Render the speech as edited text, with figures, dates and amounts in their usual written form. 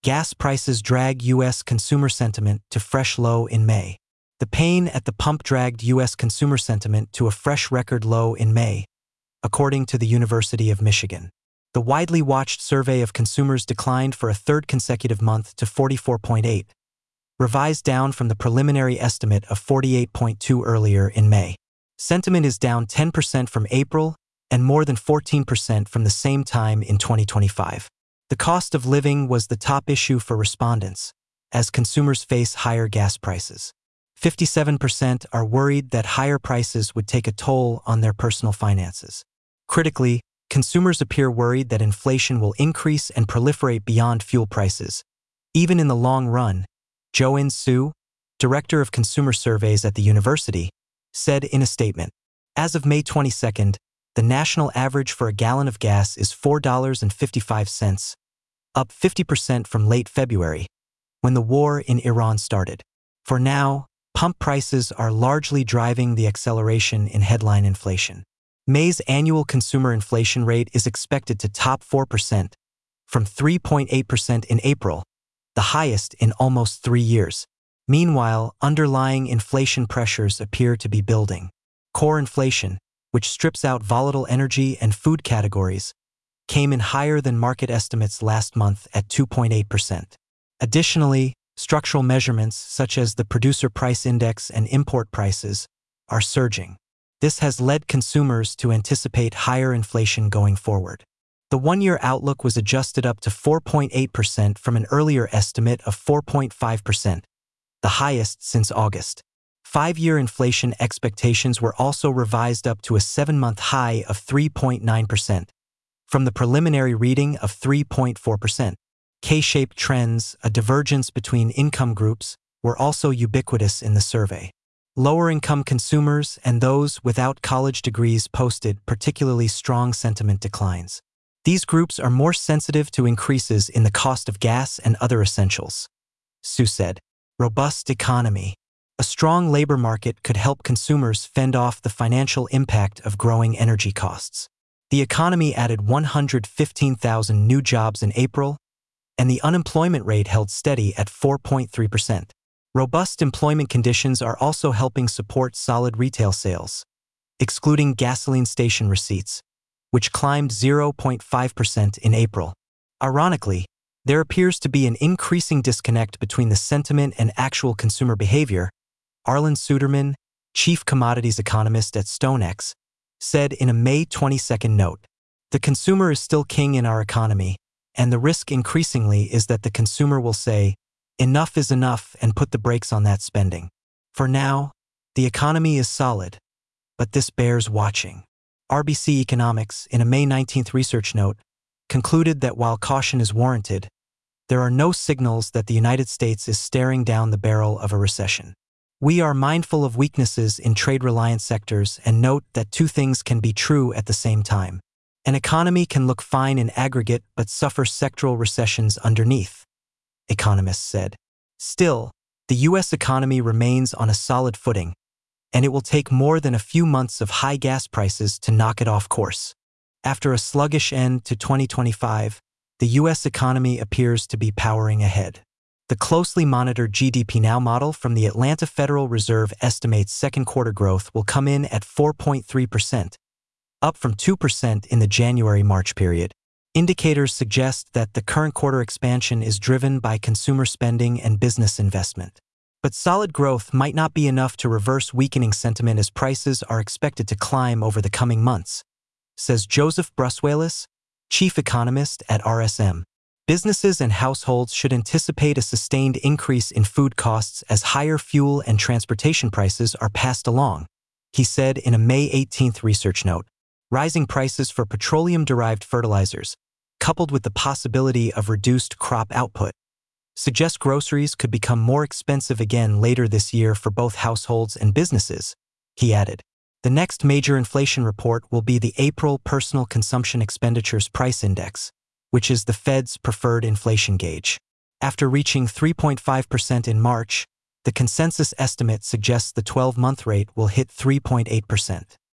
gas prices drag U.S. consumer sentiment to fresh low in May. The pain at the pump dragged U.S. consumer sentiment to a fresh record low in May, according to the University of Michigan. The widely watched survey of consumers declined for a third consecutive month to 44.8, revised down from the preliminary estimate of 48.2 earlier in May. Sentiment is down 10% from April and more than 14% from the same time in 2025. The cost of living was the top issue for respondents, as consumers face higher gas prices. 57% are worried that higher prices would take a toll on their personal finances. Critically, consumers appear worried that inflation will increase and proliferate beyond fuel prices. Even in the long run, Jo-In Su, director of consumer surveys at the university, said in a statement, "As of May 22nd, the national average for a gallon of gas is $4.55, up 50% from late February, when the war in Iran started. For now, pump prices are largely driving the acceleration in headline inflation." May's annual consumer inflation rate is expected to top 4%, from 3.8% in April, the highest in almost 3 years. Meanwhile, underlying inflation pressures appear to be building. Core inflation, which strips out volatile energy and food categories, came in higher than market estimates last month at 2.8%. Additionally, structural measurements such as the Producer Price Index and import prices are surging. This has led consumers to anticipate higher inflation going forward. The one-year outlook was adjusted up to 4.8% from an earlier estimate of 4.5%, the highest since August. 5-year inflation expectations were also revised up to a 7-month high of 3.9%, from the preliminary reading of 3.4%. K-shaped trends, a divergence between income groups, were also ubiquitous in the survey. Lower-income consumers and those without college degrees posted particularly strong sentiment declines. These groups are more sensitive to increases in the cost of gas and other essentials. Su said, "Robust economy. A strong labor market could help consumers fend off the financial impact of growing energy costs." The economy added 115,000 new jobs in April, and the unemployment rate held steady at 4.3%. Robust employment conditions are also helping support solid retail sales, excluding gasoline station receipts, which climbed 0.5% in April. Ironically, there appears to be an increasing disconnect between the sentiment and actual consumer behavior, Arlan Suderman, chief commodities economist at StoneX, said in a May 22nd note. "The consumer is still king in our economy, and the risk increasingly is that the consumer will say, 'Enough is enough,' and put the brakes on that spending. For now, the economy is solid, but this bears watching." RBC Economics, in a May 19th research note, concluded that while caution is warranted, there are no signals that the United States is staring down the barrel of a recession. "We are mindful of weaknesses in trade-reliant sectors and note that two things can be true at the same time. An economy can look fine in aggregate but suffer sectoral recessions underneath," economists said. Still, the U.S. economy remains on a solid footing, and it will take more than a few months of high gas prices to knock it off course. After a sluggish end to 2025, the U.S. economy appears to be powering ahead. The closely monitored GDP Now model from the Atlanta Federal Reserve estimates second quarter growth will come in at 4.3%, up from 2% in the January-March period. Indicators suggest that the current quarter expansion is driven by consumer spending and business investment. But solid growth might not be enough to reverse weakening sentiment as prices are expected to climb over the coming months, says Joseph Bruswalis, chief economist at RSM. Businesses and households should anticipate a sustained increase in food costs as higher fuel and transportation prices are passed along, he said in a May 18th research note. Rising prices for petroleum-derived fertilizers, coupled with the possibility of reduced crop output, suggest groceries could become more expensive again later this year for both households and businesses, he added. The next major inflation report will be the April Personal Consumption Expenditures Price Index, which is the Fed's preferred inflation gauge. After reaching 3.5% in March, the consensus estimate suggests the 12-month rate will hit 3.8%.